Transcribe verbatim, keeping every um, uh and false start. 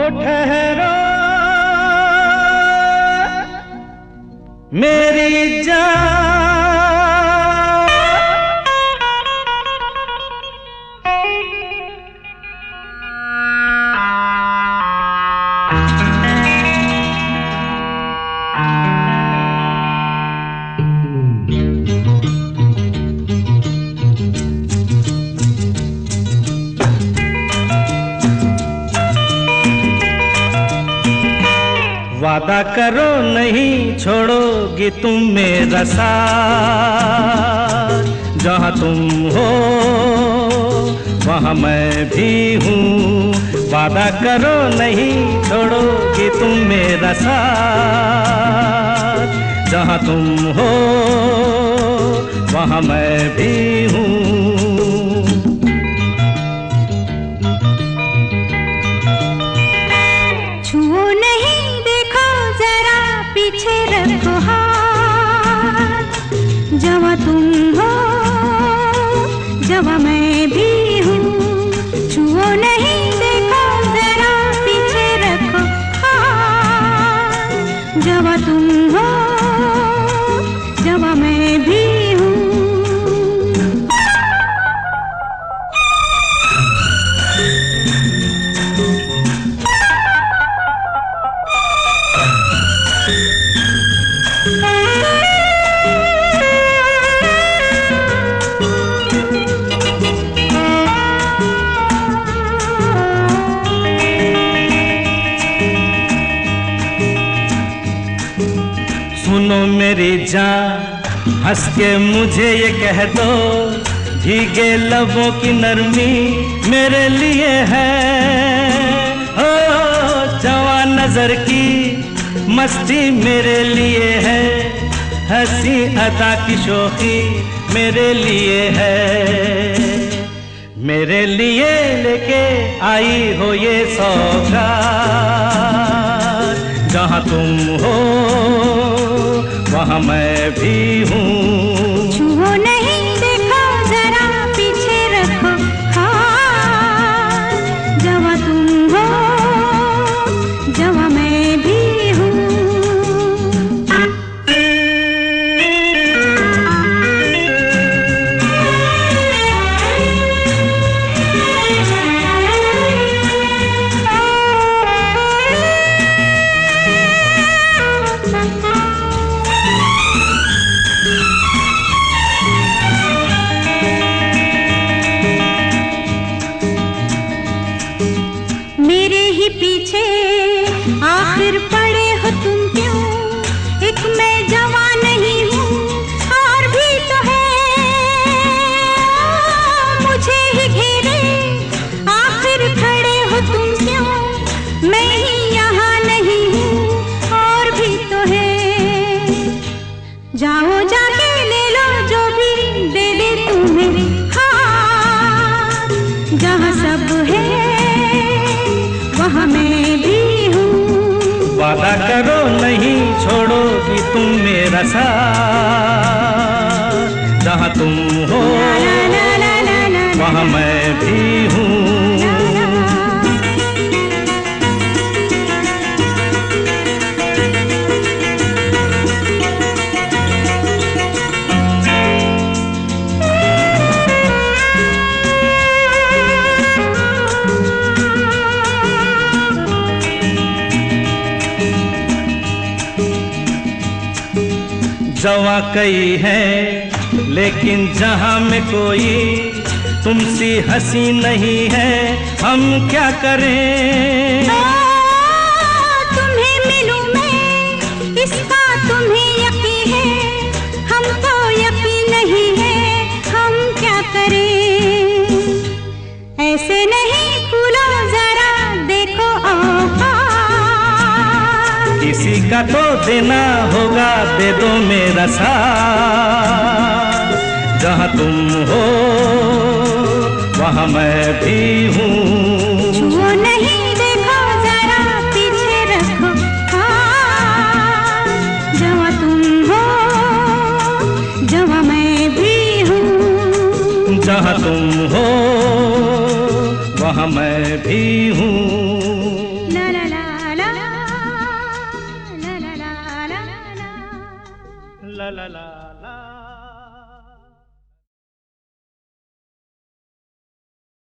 ओ ठहरो मेरी जान, वादा करो नहीं छोड़ोगी तुम मेरा साथ, जहाँ तुम हो वहाँ मैं भी हूँ। वादा करो नहीं छोड़ोगी तुम मेरा साथ, जहाँ तुम हो वहाँ मैं भी हूँ। पीछे रखो हाथ, जहाँ तुम हो जहाँ मैं भी हूँ। छुओ नहीं देखो जरा पीछे रखो हाथ, जहाँ तुम हो जहाँ मैं भी हूँ। सुनो मेरी जान, हंस के मुझे ये कह दो, भीगे लबों की नरमी मेरे लिए है। ओ जवान नजर की मस्ती मेरे लिए है, हंसी अदा की शोखी मेरे लिए है। मेरे लिए लेके आई हो ये सौगात, जहाँ तुम हो वहाँ मैं भी हूँ। छुओ नहीं देखो जरा पीछे रखो हाथ, जहाँ तुम हो जहाँ मैं भी हूँ। पीछे आखिर पड़े हो तुम क्यों? एक मैं जवान नहीं हूँ और भी तो है मुझे ही घेरे, आखिर खड़े हो तुम क्यों? मैं ही यहाँ नहीं हूँ और भी तो है। जाओ जाके ले लो जो भी दे दे तुम्हें हाथ, जहाँ सब है वहाँ मैं भी हूँ। वादा करो नहीं छोड़ोगी तुम मेरा साथ, जहाँ तुम हो वहाँ मैं भी हूँ। जवा कई है लेकिन जहाँ में कोई तुमसी हंसी नहीं है, हम क्या करें? ओ, तुम्हें मिलूं मैं इसका तुम्हें यकीन है, हमको यकीन नहीं है, हम क्या करें? ऐसे नहीं फूलो जरा देखो औकात, किसी का तो देना होगा, दे दो मेरा साथ, जहाँ तुम हो वहाँ मैं भी हूँ। छुओ नहीं देखो जरा पीछे रखो हाथ, जहाँ तुम हो जहाँ मैं भी हूँ। जहाँ तुम हो वहाँ मैं भी हूँ। ला ला ला